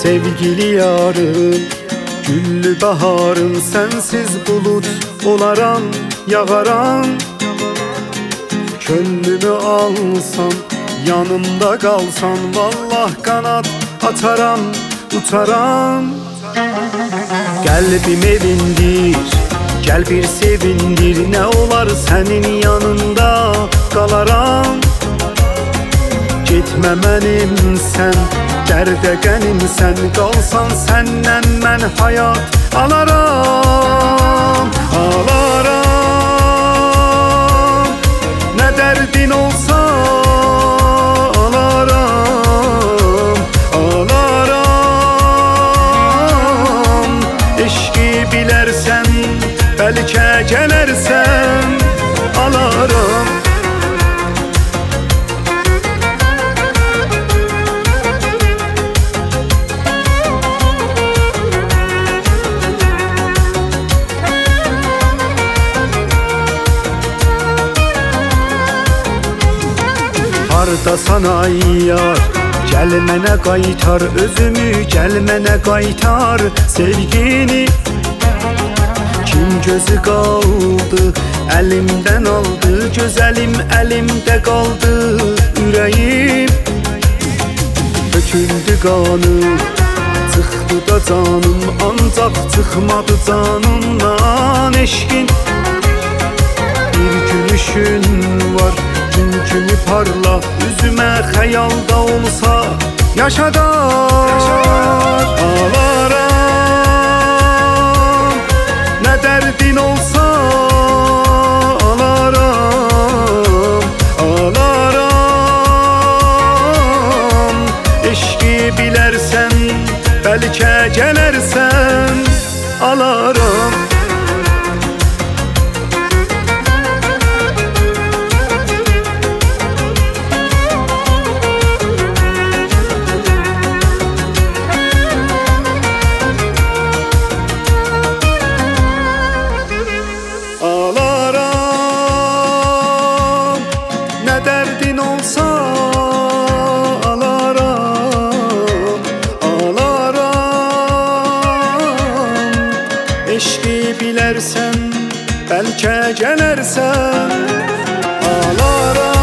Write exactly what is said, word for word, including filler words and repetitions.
Sevgili yarım, güllü baharım, sensiz bulut olaram, yağaram. Könlümü alsan, yanımda kalsan, vallah kanat ataram, utaram. Kalbim evindir, gel bir sevindir, ne olar senin yanında kalaram. Gitme mənim sen, dərdə qənim sen, qalsan səndən mən hayat alaram, alaram. Nə dərdin olsa alaram, alaram. Eşqi bilərsən, bəlkə gələrsən, alaram. Hardasan ay yar, gəl mənə qaytar özümü, gəl mənə qaytar sevgini. Kim gözü qaldı, əlimdən aldı, gözəlim əlimdə qaldı ürəyim. Töküldü qanım, çıxdı da canım, ancaq çıxmadı canımdan eşqin. Bir gülüşün var, gün kimi parla, üzümə xəyalda olsa yaşadar, alaram. Nə dərdin olsa alaram, alaram. Eşqi bilərsən, bəlkə gələrsən, alaram. Dərdin olsa alaram, alaram. Eşqi bilərsən, bəlkə gələrsən, alaram.